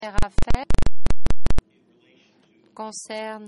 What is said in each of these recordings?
à faire concerne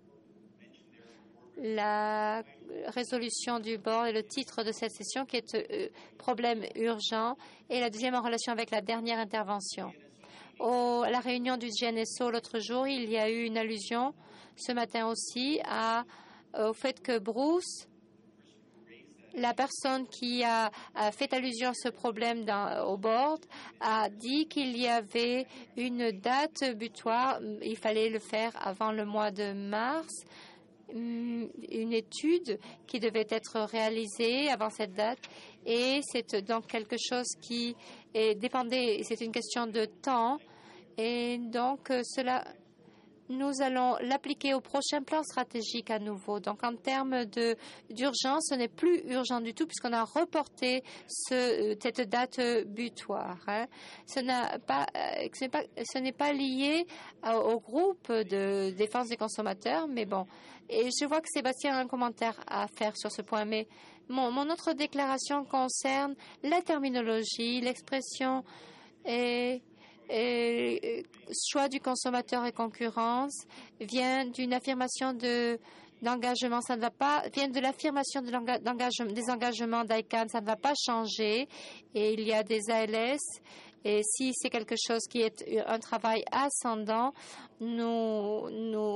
la résolution du board et le titre de cette session qui est problème urgent et la deuxième en relation avec la dernière intervention. À la réunion du GNSO l'autre jour, il y a eu une allusion ce matin aussi au fait que Bruce, la personne qui a fait allusion à ce problème au board, a dit qu'il y avait une date butoir. Il fallait le faire avant le mois de mars. Une étude qui devait être réalisée avant cette date. Et c'est donc quelque chose qui dépendait, c'est une question de temps. Et donc, nous allons l'appliquer au prochain plan stratégique à nouveau. Donc, en termes d'urgence, ce n'est plus urgent du tout puisqu'on a reporté cette date butoir. Ce n'est pas lié au groupe de défense des consommateurs, mais bon. Et je vois que Sébastien a un commentaire à faire sur ce point, mais mon autre déclaration concerne la terminologie, l'expression choix du consommateur et concurrence vient d'une affirmation d'engagement. Ça ne va pas, vient de l'affirmation des engagements d'ICANN. Ça ne va pas changer. Et il y a des ALS. Et si c'est quelque chose qui est un travail ascendant, nous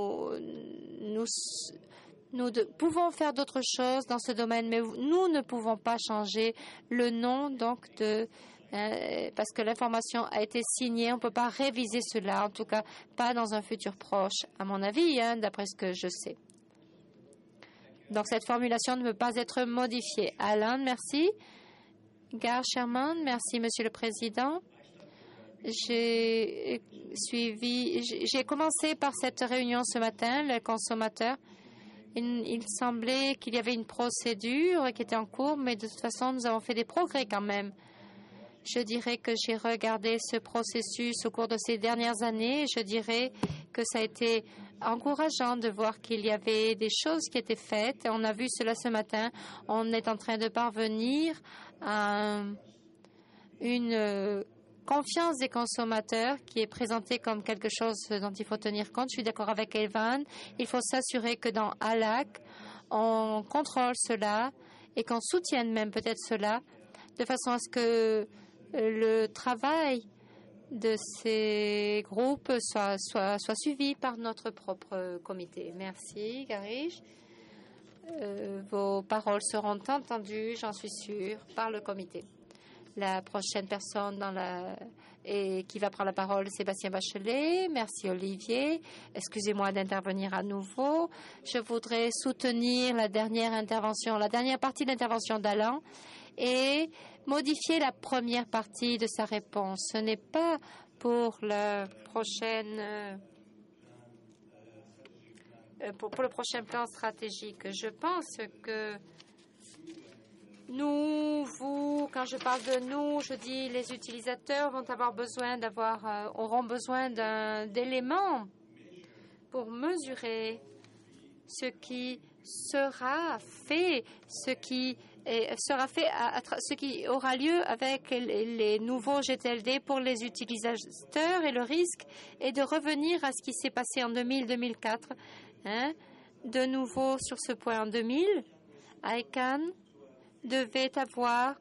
pouvons faire d'autres choses dans ce domaine, mais nous ne pouvons pas changer le nom donc parce que l'information a été signée, on ne peut pas réviser cela, en tout cas pas dans un futur proche, à mon avis, d'après ce que je sais. Donc cette formulation ne peut pas être modifiée. Alan, merci. Gar Sherman, merci Monsieur le Président. J'ai commencé par cette réunion ce matin, le consommateur. Il semblait qu'il y avait une procédure qui était en cours, mais de toute façon, nous avons fait des progrès quand même. Je dirais que j'ai regardé ce processus au cours de ces dernières années et je dirais que ça a été encourageant de voir qu'il y avait des choses qui étaient faites. On a vu cela ce matin. On est en train de parvenir à une confiance des consommateurs qui est présentée comme quelque chose dont il faut tenir compte. Je suis d'accord avec Evan. Il faut s'assurer que dans ALAC, on contrôle cela et qu'on soutienne même peut-être cela de façon à ce que le travail de ces groupes soit suivi par notre propre comité. Merci, Garish. Vos paroles seront entendues, j'en suis sûre, par le comité. La prochaine personne qui va prendre la parole, Sébastien Bachelet. Merci, Olivier. Excusez-moi d'intervenir à nouveau. Je voudrais soutenir la dernière partie de l'intervention d'Alain et modifier la première partie de sa réponse. Ce n'est pas pour le prochain plan stratégique. Je pense que quand je parle de nous, je dis les utilisateurs auront besoin d'éléments pour mesurer ce qui sera fait, ce qui aura lieu avec les nouveaux GTLD pour les utilisateurs, et le risque est de revenir à ce qui s'est passé en 2000-2004. De nouveau sur ce point en 2000, ICANN devait avoir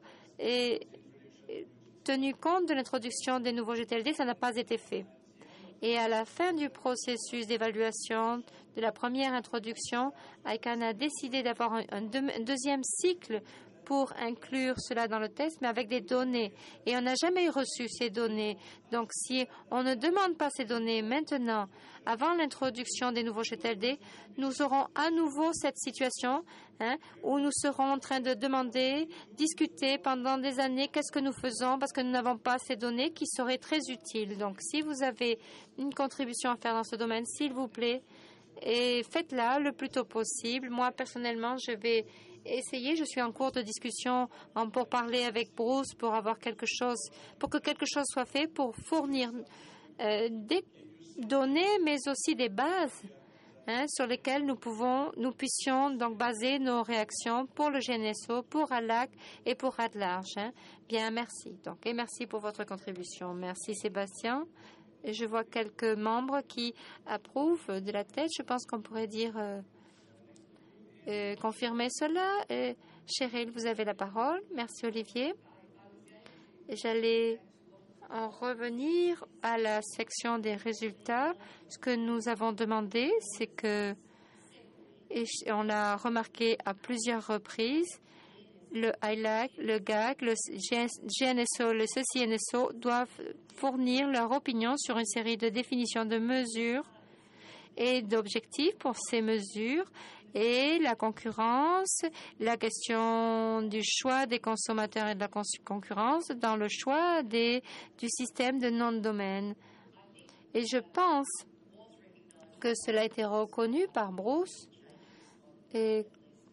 tenu compte de l'introduction des nouveaux GTLD, ça n'a pas été fait. Et à la fin du processus d'évaluation de la première introduction, ICANN a décidé d'avoir un deuxième cycle pour inclure cela dans le test, mais avec des données. Et on n'a jamais reçu ces données. Donc, si on ne demande pas ces données maintenant, avant l'introduction des nouveaux GTLD, nous aurons à nouveau cette situation où nous serons en train de discuter pendant des années qu'est-ce que nous faisons parce que nous n'avons pas ces données qui seraient très utiles. Donc, si vous avez une contribution à faire dans ce domaine, s'il vous plaît, et faites-la le plus tôt possible. Moi, personnellement, je vais essayer. Je suis en cours de discussion pour parler avec Bruce pour avoir que quelque chose soit fait pour fournir des données, mais aussi des bases sur lesquelles nous puissions donc baser nos réactions pour le GNSO, pour ALAC et pour ADLARGE. Bien, merci. Et merci pour votre contribution. Merci, Sébastien. Et je vois quelques membres qui approuvent de la tête. Je pense qu'on pourrait dire confirmer cela. Cheryl, vous avez la parole. Merci, Olivier. J'allais en revenir à la section des résultats. Ce que nous avons demandé, c'est que, et on l'a remarqué à plusieurs reprises, le ILAC, le GAC, le GNSO, le CCNSO doivent fournir leur opinion sur une série de définitions de mesures et d'objectifs pour ces mesures et la concurrence, la question du choix des consommateurs et de la concurrence dans le choix du système de nom de domaine. Et je pense que cela a été reconnu par Bruce et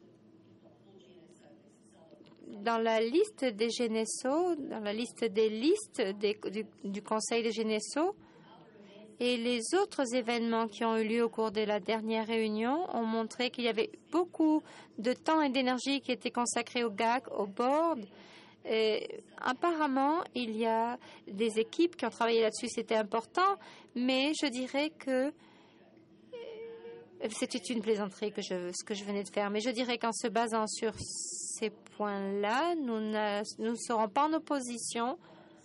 dans la liste des GNSO, dans la liste des listes du Conseil des GNSO, et les autres événements qui ont eu lieu au cours de la dernière réunion ont montré qu'il y avait beaucoup de temps et d'énergie qui étaient consacrés au GAC, au board. Et apparemment, il y a des équipes qui ont travaillé là-dessus, c'était important, mais je dirais que c'était une plaisanterie ce que je venais de faire, mais je dirais qu'en se basant sur ces points-là, nous ne serons pas en opposition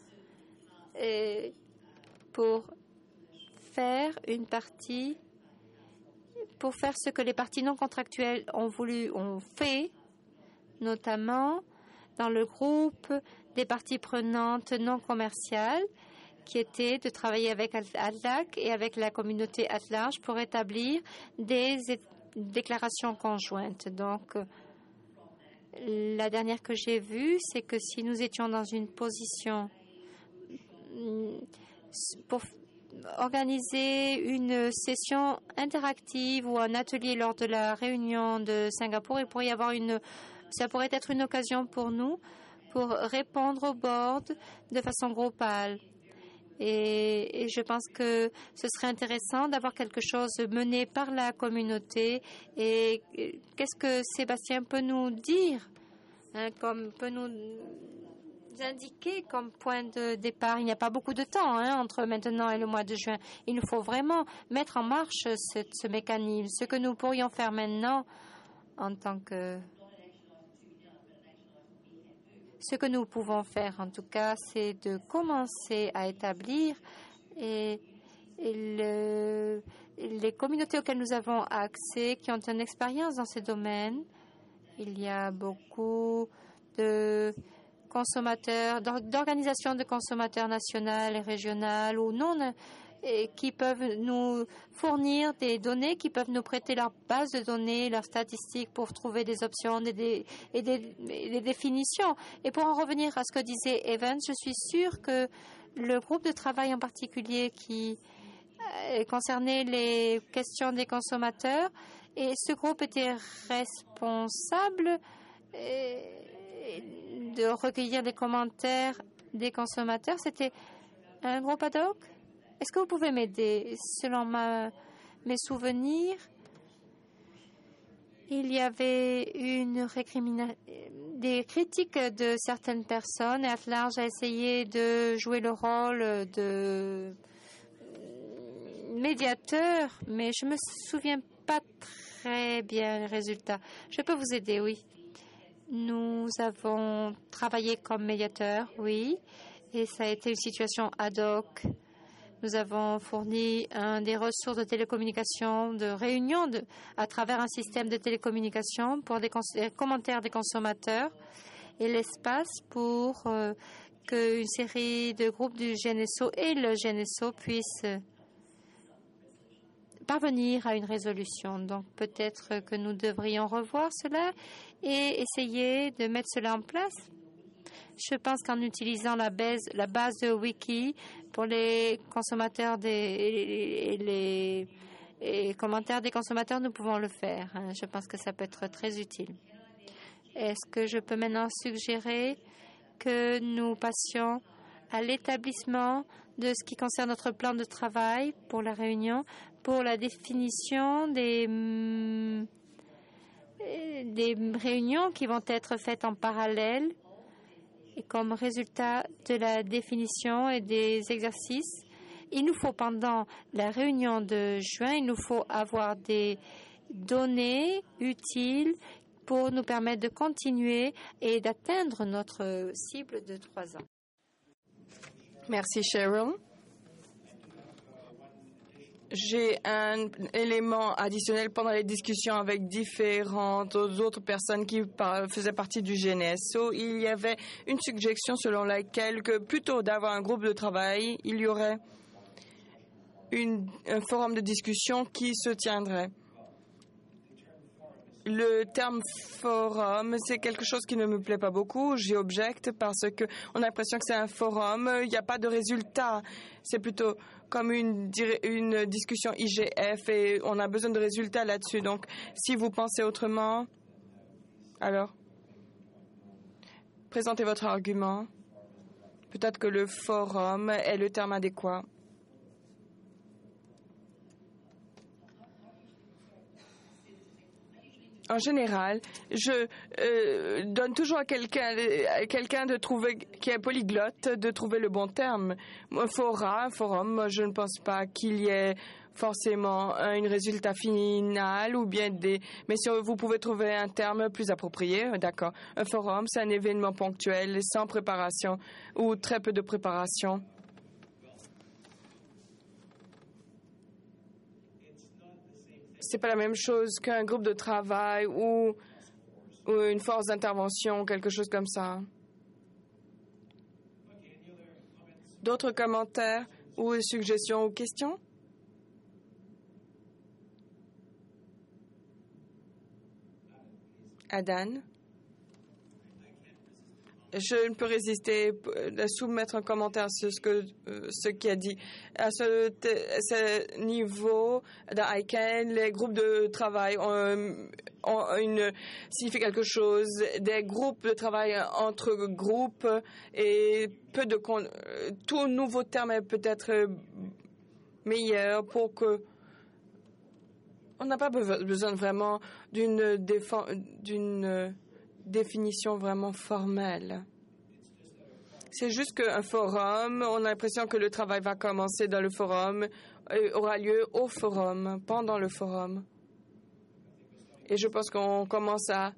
pour faire ce que les parties non contractuelles ont fait, notamment dans le groupe des parties prenantes non commerciales, qui était de travailler avec ADLAC et avec la communauté at large pour établir des déclarations conjointes. Donc, la dernière que j'ai vue, c'est que si nous étions dans une position pour organiser une session interactive ou un atelier lors de la réunion de Singapour, ça pourrait être une occasion pour nous pour répondre au board de façon groupale. Et je pense que ce serait intéressant d'avoir quelque chose mené par la communauté. Et qu'est-ce que Sébastien peut nous dire, peut nous indiquer comme point de départ? Il n'y a pas beaucoup de temps entre maintenant et le mois de juin. Il nous faut vraiment mettre en marche ce mécanisme. Ce que nous pourrions faire maintenant en tant que... Ce que nous pouvons faire, en tout cas, c'est de commencer à établir les communautés auxquelles nous avons accès, qui ont une expérience dans ces domaines. Il y a beaucoup de consommateurs, d'organisations de consommateurs nationales et régionales ou non, et qui peuvent nous fournir des données, qui peuvent nous prêter leur base de données, leurs statistiques pour trouver des options et des définitions. Et pour en revenir à ce que disait Evans, je suis sûre que le groupe de travail en particulier qui concernait les questions des consommateurs, et ce groupe était responsable de recueillir des commentaires des consommateurs. C'était un groupe ad hoc. Est-ce que vous pouvez m'aider? Selon mes souvenirs, il y avait des critiques de certaines personnes et at large a essayé de jouer le rôle de médiateur, mais je ne me souviens pas très bien les résultats. Je peux vous aider, oui. Nous avons travaillé comme médiateur, oui, et ça a été une situation ad hoc. Nous avons fourni des ressources de télécommunication, de réunion à travers un système de télécommunication pour des commentaires des consommateurs et l'espace pour qu'une série de groupes du GNSO et le GNSO puissent parvenir à une résolution. Donc peut-être que nous devrions revoir cela et essayer de mettre cela en place. Je pense qu'en utilisant la base de Wiki pour les consommateurs les commentaires des consommateurs, nous pouvons le faire. Je pense que ça peut être très utile. Est-ce que je peux maintenant suggérer que nous passions à l'établissement de ce qui concerne notre plan de travail pour la réunion, pour la définition des réunions qui vont être faites en parallèle et comme résultat de la définition et des exercices, il nous faut pendant la réunion de juin, il nous faut avoir des données utiles pour nous permettre de continuer et d'atteindre notre cible de 3 ans. Merci, Cheryl. J'ai un élément additionnel pendant les discussions avec différentes autres personnes qui faisaient partie du GNSO. Il y avait une suggestion selon laquelle que plutôt d'avoir un groupe de travail, il y aurait un forum de discussion qui se tiendrait. Le terme forum, c'est quelque chose qui ne me plaît pas beaucoup. J'y objecte parce que on a l'impression que c'est un forum. Il n'y a pas de résultat. C'est plutôt comme une discussion IGF et on a besoin de résultats là-dessus. Donc, si vous pensez autrement, alors, présentez votre argument. Peut-être que le forum est le terme adéquat. En général, je donne toujours à quelqu'un de trouver qui est polyglotte de trouver le bon terme. Un forum, moi, je ne pense pas qu'il y ait forcément un résultat final ou bien mais si vous pouvez trouver un terme plus approprié, d'accord. Un forum, c'est un événement ponctuel sans préparation ou très peu de préparation. C'est pas la même chose qu'un groupe de travail ou une force d'intervention, quelque chose comme ça. D'autres commentaires ou suggestions ou questions? Adan? Je ne peux résister à soumettre un commentaire sur ce qui a dit. À ce niveau d'ICANN, les groupes de travail signifient quelque chose. Des groupes de travail entre groupes et tout nouveau terme est peut-être meilleur pour que on n'a pas besoin vraiment d'une définition vraiment formelle. C'est juste qu'un forum, on a l'impression que le travail va commencer dans le forum, aura lieu au forum, pendant le forum. Et je pense qu'on commence à...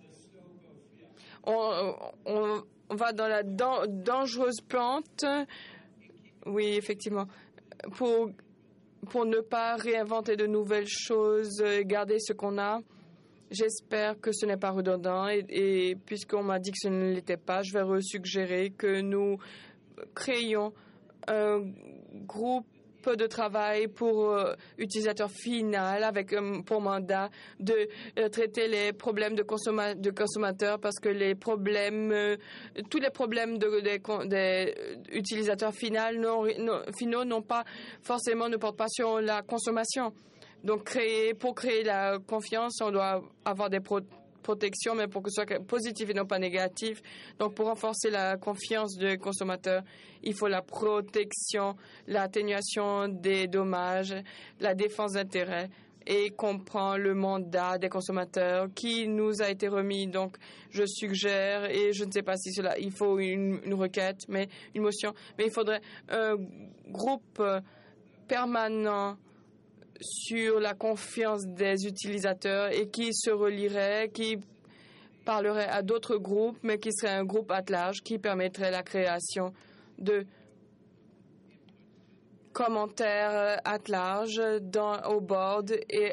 On va dans la dangereuse pente, oui, effectivement, pour ne pas réinventer de nouvelles choses, garder ce qu'on a. J'espère que ce n'est pas redondant et puisqu'on m'a dit que ce ne l'était pas, je vais resuggérer que nous créions un groupe de travail pour utilisateur final avec pour mandat de traiter les problèmes de consommateurs parce que tous les problèmes des utilisateurs finaux n'ont pas forcément ne portent pas sur la consommation. Donc, pour créer la confiance, on doit avoir des protections, mais pour que ce soit positif et non pas négatif. Donc, pour renforcer la confiance des consommateurs, il faut la protection, l'atténuation des dommages, la défense d'intérêts et comprend le mandat des consommateurs qui nous a été remis. Donc, je suggère, et je ne sais pas si il faut une requête, mais une motion, mais il faudrait un groupe permanent sur la confiance des utilisateurs et qui se relierait, qui parlerait à d'autres groupes, mais qui serait un groupe at large qui permettrait la création de commentaires at large au board. Et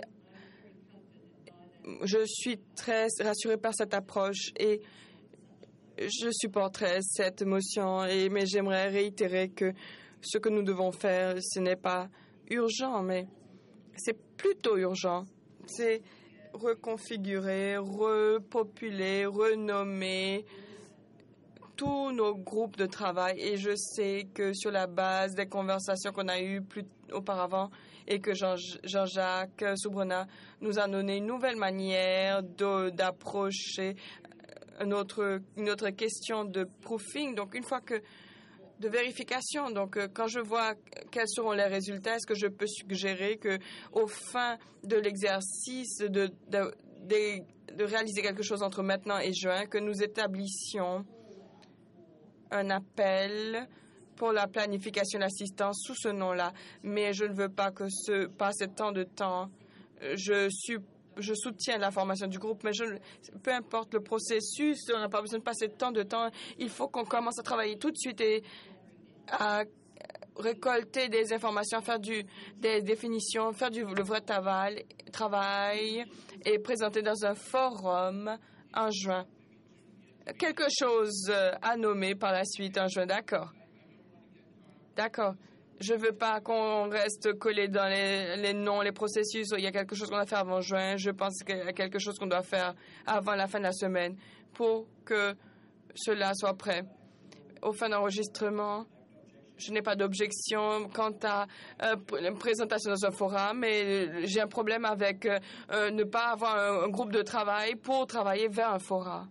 je suis très rassurée par cette approche et je supporterai cette motion, mais j'aimerais réitérer que ce que nous devons faire, ce n'est pas urgent, mais c'est plutôt urgent. C'est reconfigurer, repopuler, renommer tous nos groupes de travail. Et je sais que sur la base des conversations qu'on a eues auparavant et que Jean-Jacques Soubrona nous a donné une nouvelle manière d'approcher une autre question de proofing. Donc, une fois que de vérification. Donc, quand je vois quels seront les résultats, est-ce que je peux suggérer que, au fin de l'exercice de réaliser quelque chose entre maintenant et juin, que nous établissions un appel pour la planification d'assistance sous ce nom-là, mais je ne veux pas que passe tant de temps. Je soutiens la formation du groupe, mais peu importe le processus, on n'a pas besoin de passer tant de temps. Il faut qu'on commence à travailler tout de suite et à récolter des informations, faire des définitions, faire le vrai travail et présenter dans un forum en juin. Quelque chose à nommer par la suite en juin, d'accord? D'accord. Je ne veux pas qu'on reste collé dans les noms, les processus. Il y a quelque chose qu'on doit faire avant juin. Je pense qu'il y a quelque chose qu'on doit faire avant la fin de la semaine pour que cela soit prêt. Au fin d'enregistrement, je n'ai pas d'objection quant à une présentation dans un forum, mais j'ai un problème avec ne pas avoir un groupe de travail pour travailler vers un forum.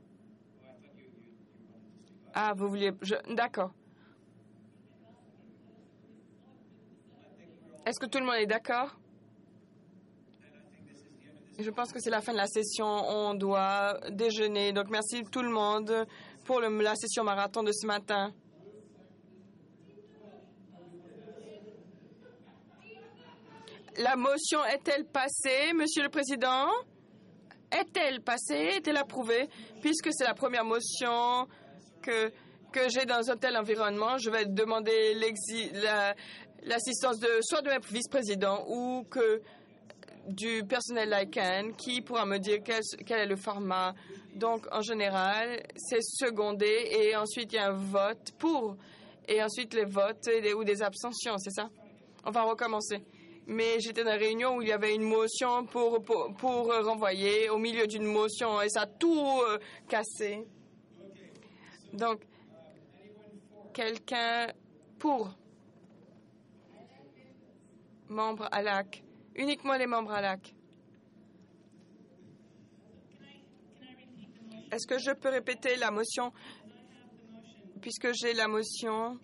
Ah, vous vouliez... D'accord. Est-ce que tout le monde est d'accord? Je pense que c'est la fin de la session. On doit déjeuner. Donc, merci tout le monde pour la session marathon de ce matin. La motion est-elle passée, Monsieur le Président? Est-elle passée? Est-elle approuvée? Puisque c'est la première motion que j'ai dans un tel environnement, je vais demander l'assistance soit de mes vice-présidents ou du personnel LICAN qui pourra me dire quel est le format. Donc, en général, c'est secondé et ensuite il y a un vote pour. Et ensuite, les votes ou des abstentions, c'est ça? On va recommencer. Mais j'étais dans une réunion où il y avait une motion pour renvoyer au milieu d'une motion et ça a tout cassé. Donc, quelqu'un pour membre à l'AC. Uniquement les membres à l'AC. Est-ce que je peux répéter la motion puisque j'ai la motion?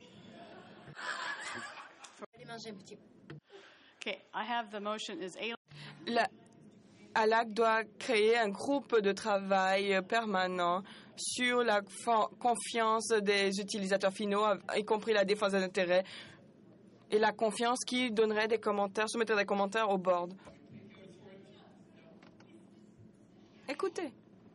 Okay, I have the motion is ALAC doit créer un groupe de travail permanent sur la confiance des utilisateurs finaux, y compris la défense des intérêts, et la confiance qui donnerait des commentaires, soumettrait des commentaires au board. Écoutez.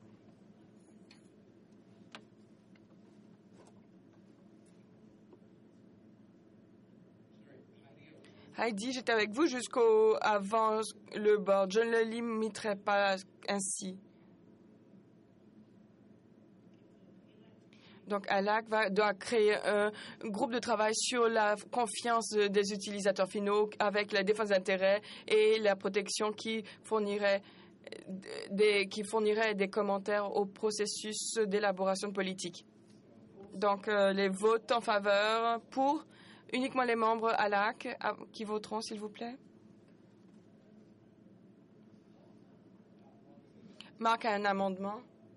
Heidi, j'étais avec vous avant le board. Je ne le limiterai pas ainsi. Donc, ALAC doit créer un groupe de travail sur la confiance des utilisateurs finaux avec la défense d'intérêts et la protection qui fournirait des commentaires au processus d'élaboration de politique. Donc, les votes en faveur pour uniquement les membres ALAC qui voteront, s'il vous plaît. Marc a un amendement.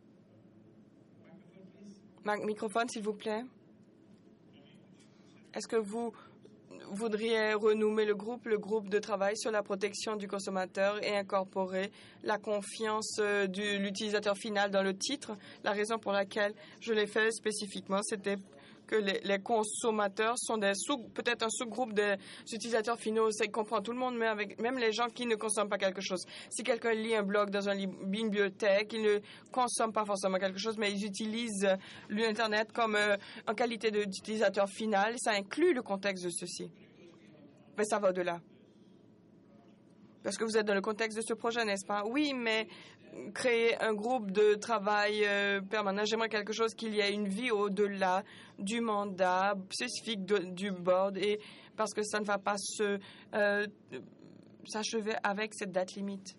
Microphone, s'il vous plaît. Est-ce que vous voudriez renommer le groupe de travail sur la protection du consommateur et incorporer la confiance de l'utilisateur final dans le titre? La raison pour laquelle je l'ai fait spécifiquement, c'était que les consommateurs sont peut-être un sous-groupe des utilisateurs finaux. Ça comprend tout le monde, mais même les gens qui ne consomment pas quelque chose. Si quelqu'un lit un blog dans une bibliothèque, il ne consomme pas forcément quelque chose, mais ils utilisent l'Internet comme en qualité d'utilisateur final. Ça inclut le contexte de ceci. Mais ça va au-delà. Parce que vous êtes dans le contexte de ce projet, n'est-ce pas? Oui, mais créer un groupe de travail permanent, j'aimerais quelque chose qu'il y ait une vie au-delà du mandat spécifique du board, et parce que ça ne va pas s'achever avec cette date limite.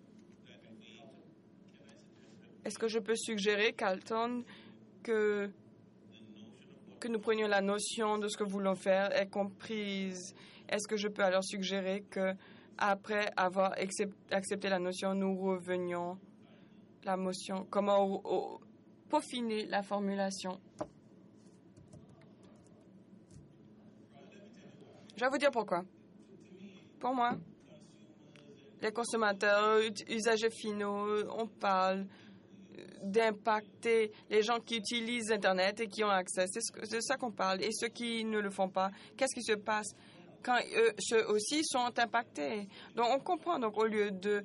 Est-ce que je peux suggérer, Carlton, que nous prenions la notion de ce que nous voulons faire est comprise? Est-ce que je peux alors suggérer que après avoir accepté la notion, nous revenions la motion, comment peaufiner la formulation? Je vais vous dire pourquoi. Pour moi, les consommateurs, usagers finaux, on parle d'impacter les gens qui utilisent Internet et qui ont accès. C'est de ça qu'on parle. Et ceux qui ne le font pas, qu'est-ce qui se passe quand ceux aussi sont impactés? Donc, on comprend. Donc, au lieu de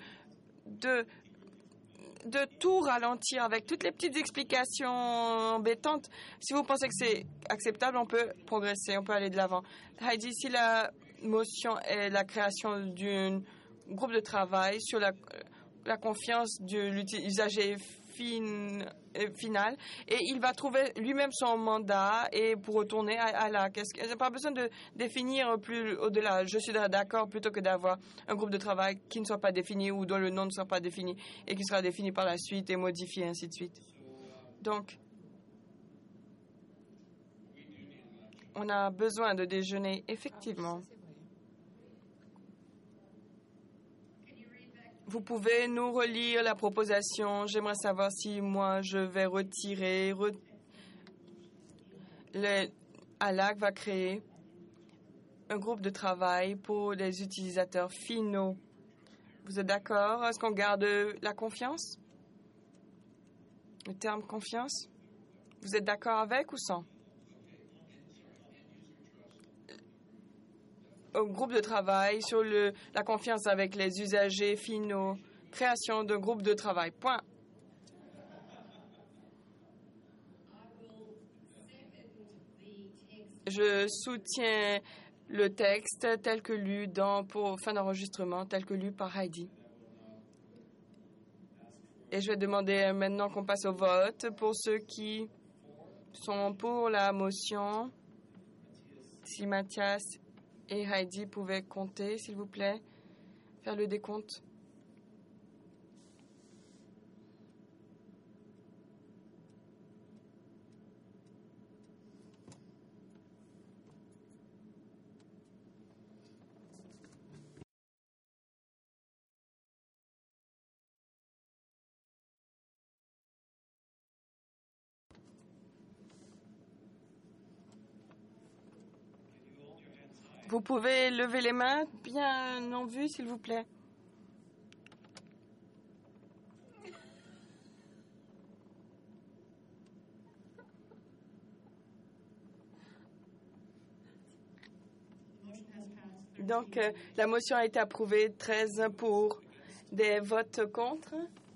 tout ralentir avec toutes les petites explications embêtantes, si vous pensez que c'est acceptable, on peut progresser, on peut aller de l'avant. Heidi, si la motion est la création d'un groupe de travail sur la confiance de l'usager final, et il va trouver lui-même son mandat et pour retourner à la... Il n'y a pas besoin de définir plus au-delà. Je suis d'accord plutôt que d'avoir un groupe de travail qui ne soit pas défini ou dont le nom ne soit pas défini et qui sera défini par la suite et modifié, ainsi de suite. Donc, on a besoin de déjeuner, effectivement. Vous pouvez nous relire la proposition. J'aimerais savoir si moi je vais retirer. ALAC va créer un groupe de travail pour les utilisateurs finaux. Vous êtes d'accord? Est-ce qu'on garde la confiance? Le terme confiance? Vous êtes d'accord avec ou sans? Un groupe de travail sur la confiance avec les usagers finaux. Création d'un groupe de travail. Point. Je soutiens le texte tel que lu pour fin d'enregistrement, tel que lu par Heidi. Et je vais demander maintenant qu'on passe au vote pour ceux qui sont pour la motion. Si Mathias et Heidi pouvaient compter, s'il vous plaît, faire le décompte. Vous pouvez lever les mains bien en vue, s'il vous plaît. Donc, la motion a été approuvée. 13 pour, des votes contre.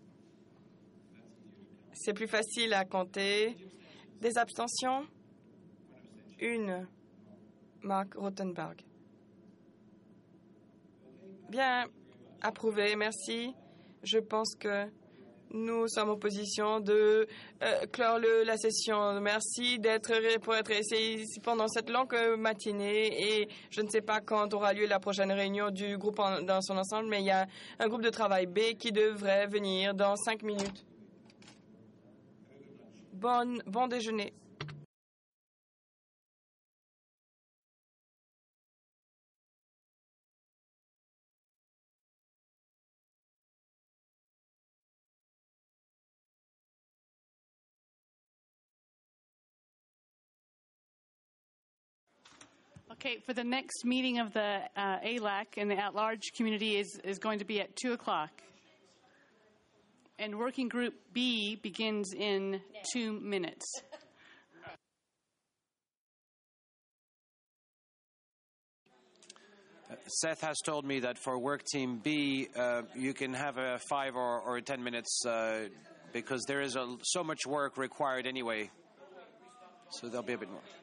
C'est plus facile à compter. Des abstentions? Une. Mark Rothenberg. Bien, approuvé, merci. Je pense que nous sommes en position de clore la session. Merci pour être ici pendant cette longue matinée et je ne sais pas quand aura lieu la prochaine réunion du groupe dans son ensemble, mais il y a un groupe de travail B qui devrait venir dans 5 minutes. Bon déjeuner. Okay, for the next meeting of the ALAC and the at-large community is going to be at 2 o'clock. And working group B begins in 2 minutes. Seth has told me that for work team B, you can have a 5 or 10 minutes because there is so much work required anyway. So there'll be a bit more.